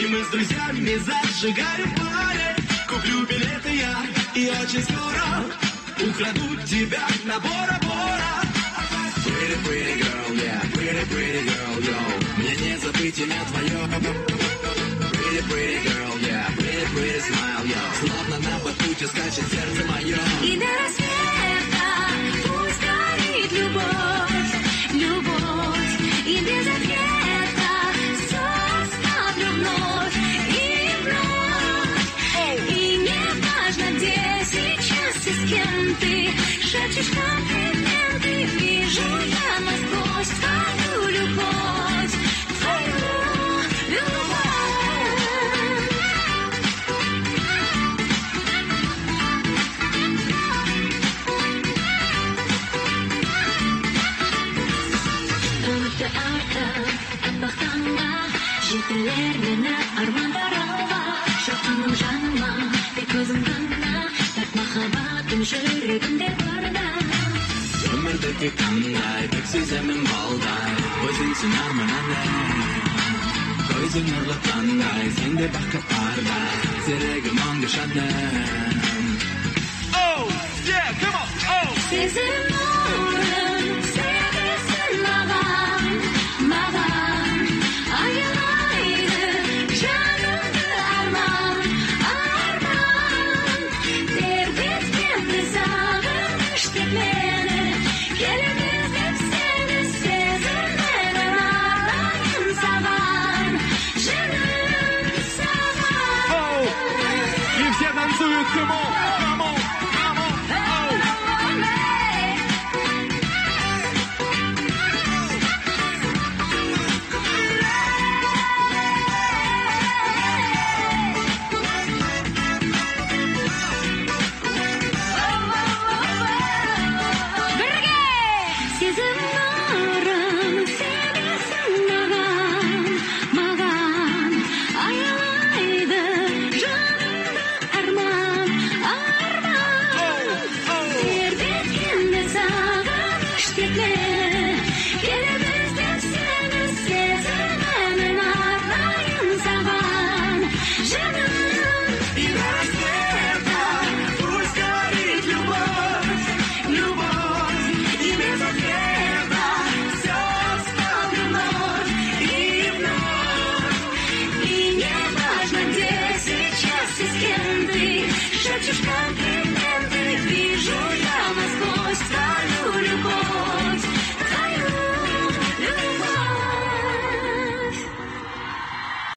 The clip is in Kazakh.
И мы с друзьями зажигаем пари. Куплю билеты я, и очень скоро украду тебя на Бора-Бора. Pretty, pretty girl, yeah, pretty, pretty girl, yo. Мне не забыть имя твое. Pretty, pretty girl, yeah, pretty, pretty smile, yo. Словно на батуте скачет сердце мое. И до рассвета пусть горит любовь, любовь. И без ответа все оставлю вновь и вновь. И не важно, где сейчас и с кем ты шепчешь комплименты. Вижу я насквозь твою любовь, твою любовь. Жетелер мені армандарыма, шаққаным жаныма, тек өзің ғана, так махаббатым жүрегімде барда. Өмірдегі қандай, тек сеземін балдай, өзіңсің арманымдай. Көзің нұрлы таңдай, сенде бақыт бардай, серігім мәңгі шадым. Oh, yeah, come on, oh! Сезім нұрын, себесін маған, маған. Аялайды жанымды арман, арман. Тербеткенді сағыныш тек мені, келеміз деп сені сезіммен арнайын саған, жаным саған. Oh! И все танцуют, come on, come on, come on, oh! Сезім нұрын, себесін маған, маған. Аялайды жанымды арман, арман. Тербеткенді сағыныш тек мені, келеміз деп сені сезіммен арнайын саған, жаным. И до рассвета пусть горит любовь, любовь. И без ответа все оставлю вновь и вновь. И не важно, где сейчас и с кем ты шепчешь, как ты